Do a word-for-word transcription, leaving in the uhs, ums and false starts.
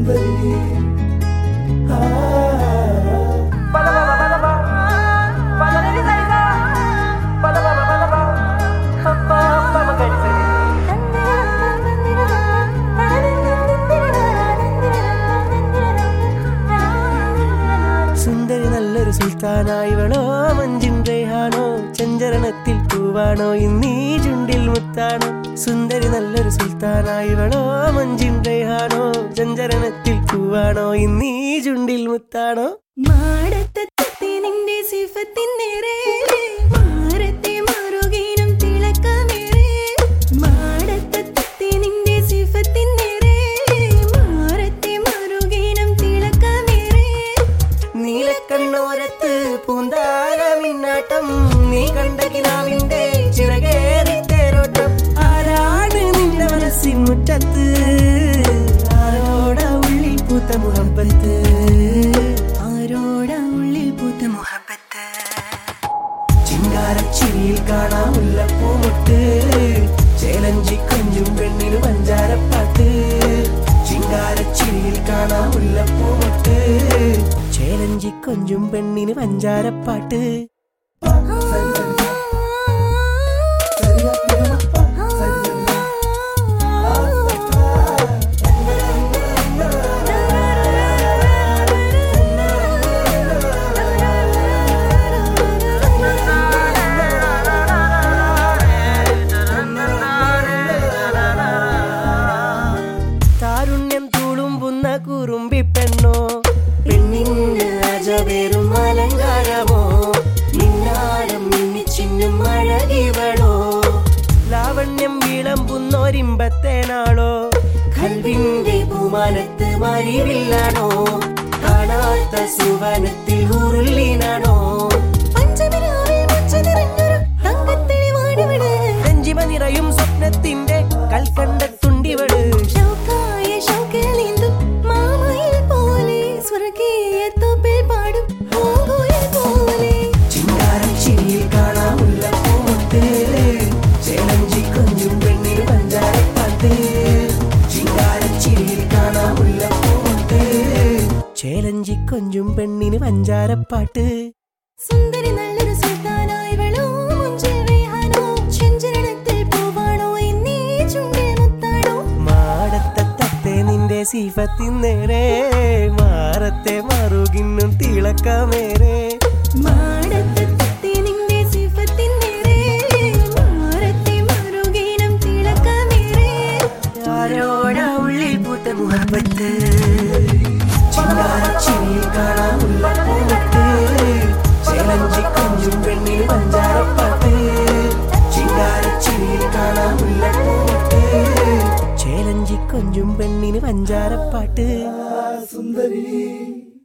സുന്ദരി നല്ലൊരു സുൽത്താനായിവളോ മഞ്ചിൻ റേഹാനോ ചഞ്ചരണത്തിൽ പൂവാണോ ഇന്നീ ചുണ്ടിൽ മുത്താണോ. സുന്ദരി നല്ലൊരു സുൽത്താനായിവളോ മഞ്ചിൻ റേഹാനോ ചഞ്ചരണത്തിൽ പൂവാണോ ഇന്നീ ചുണ്ടിൽ മുത്താണോ. മാടത്തത്തെ നിന്റെ സിഫത്തിനേറെ മാറത്തെ മാറുകേനും തിളക്കമേറെ. മാടത്തത്തെ നിന്റെ സിഫത്തിനേറെ മാറത്തെ മാറുകേനും തിളക്കമേറെ. നീലക്കണ്ണോരത്ത് പൂന്താരമിന്നാട്ടം നീ കണ്ട കിനാവിന്റെ ചിറകേറി തേരോട്ടം. ആരാണ് നിന്റെ മനസ്സിൻ മുറ്റത്ത് ആരോട ഉള്ളിൽ പൂത്ത മുഹബത്ത്. ആരോട ഉള്ളിൽ പൂത്ത മുഹബത്ത്. ചിങ്കാരച്ചിരിയിൽ കാണാം മുല്ലപ്പൂമുട്ട് ചേലഞ്ചി കൊഞ്ചും പെണ്ണിന് പഞ്ചാരപ്പാട്ട്. ചിങ്കാരച്ചിരിയിൽ കാണാം മുല്ലപ്പൂമുട്ട് ചേലഞ്ചി കൊഞ്ചും പെണ്ണിന് പഞ്ചാരപ്പാട്ട്. താരുണ്യം തുളുമ്പുന്ന കുറുമ്പി പെണ്ണോ പെണ്ണിന് അജവേറും അലങ്കാരമോ. നിന്നാരം മിന്നിച്ചിന്നും അഴകിവളോ ലാവണ്യം വിളമ്പുന്നൊരിമ്പത്തേനാളോ. കൽവിന്റെ പൂമാനത്ത് മരിവില്ലാണോ കാണാത്ത സുവനത്തിൽ ഉരുളിനാണോ. രഞ്ജിമ നിറയും സ്വപ്നത്തിന്റെ കൽക്കണ്ടത്തുണ്ടിവള്. ചിങ്കാരച്ചിരിയിൽ കാണാം മുല്ലപ്പൂമുട്ട് ചേലഞ്ചി കൊഞ്ചും പെണ്ണിന് പഞ്ചാരപ്പാട്ട്. ചിങ്കാരച്ചിരിയിൽ കാണാം മുല്ലപ്പൂമുട്ട് ചേലഞ്ചി കൊഞ്ചും പെണ്ണിന് പഞ്ചാരപ്പാട്ട്. സുന്ദരി നല്ലൊരു സുൽത്താനായിവളോ മുഞ്ചിൽ റേഹാനോ ചഞ്ചരണത്തിൽ പൂവാണോ ഇന്നീ ചുണ്ടിൽ മുത്താണോ. മാടത്തത്തെ നിന്റെ സിഫത്തിനേറെ മാറത്തെ മറുകിന്നും തിളക്കമേറെ. മാടത്തത്തെ നിന്റെ സിഫത്തിനേറെ മാറത്തെ മറുകീനം തിളക്കമേറെ. ആരോട ഉള്ളിൽ പൂത്ത മുഹബത്ത്. ചിങ്കാരച്ചിരിയിൽ കാണാം മുല്ലപ്പൂമുട്ട് ചേലഞ്ചി കൊഞ്ചും പെണ്ണിന് പഞ്ചാരപ്പാട്ട്. ചിങ്കാരച്ചിരിയിൽ കാണാം മുല്ലപ്പൂമുട്ട് ചേലഞ്ചി കൊഞ്ചും പെണ്ണിന് പഞ്ചാരപ്പാട്ട്. സുന്ദരി